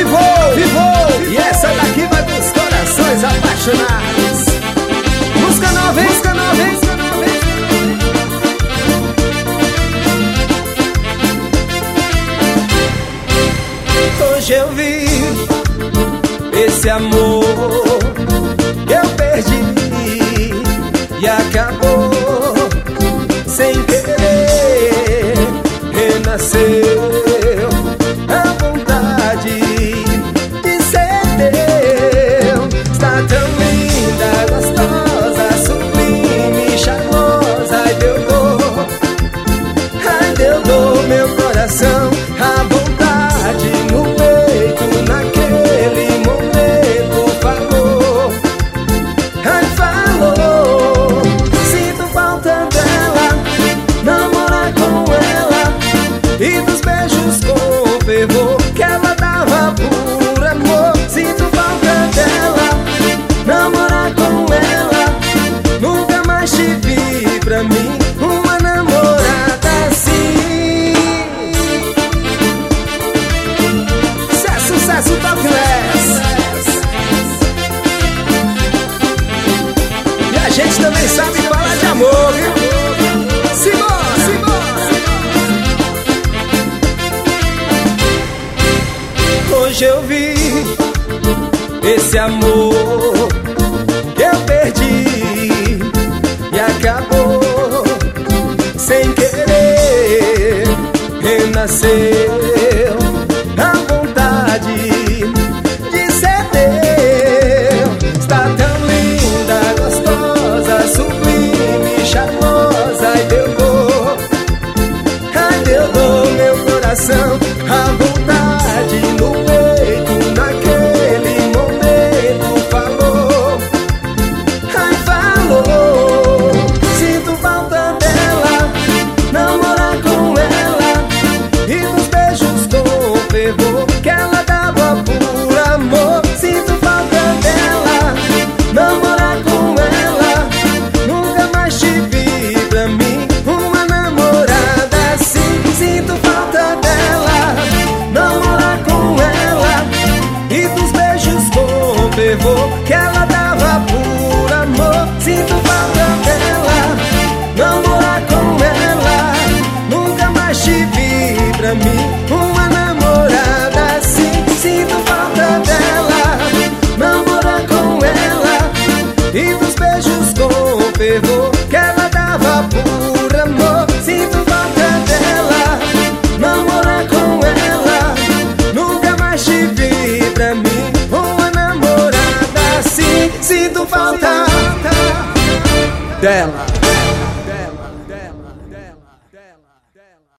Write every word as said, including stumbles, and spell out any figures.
vivou, vivou. E essa daqui vai pros corações apaixonados. Música nova, hein? Música nova, hein? Hoje eu vi esse amor que eu perdi e acabou sem querer. Renasceu a vontade de ser teu. Está tão linda, gostosa, sublime, charmosa. Ai, deu dor, ai, deu dor, meu coração. A vontade no peito, naquele momento falou. Ai, falou. Sinto falta dela, namorar com ela e dos beijos com fervor que ela dava por amor. Sinto falta dela, namorar com ela. Nunca mais te vi pra mim uma namorada assim. Sucesso, sucesso, topless. E a gente também sabe falar de amor, viu? Simbora, simbora. Hoje eu vi esse amor que eu perdi e acabou sem querer. Renasceu a vontade de ser teu. Está tão linda, gostosa, sublime, charmosa. Ai, deu dor, ai, deu dor, meu coração. A vontade no peito, naquele momento falou. Ai, falou. Sinto falta dela, namorar com ela e nos beijos com fervor que ela dava por amor. Sinto falta dela, namorar com ela. Nunca mais te vi pra mim uma namorada assim. Sinto falta dela, namorar com ela e dos beijos com fervor que ela dava por amor. Sinto falta dela, namorar com ela. Nunca mais te vi pra mim uma namorada assim. Sinto falta dela, namorar com ela e dos beijos com fervor que ela dava por amor. Sinto falta dela, namorar com ela. Nunca mais te vi pra mim uma namorada assim. Sinto falta dela.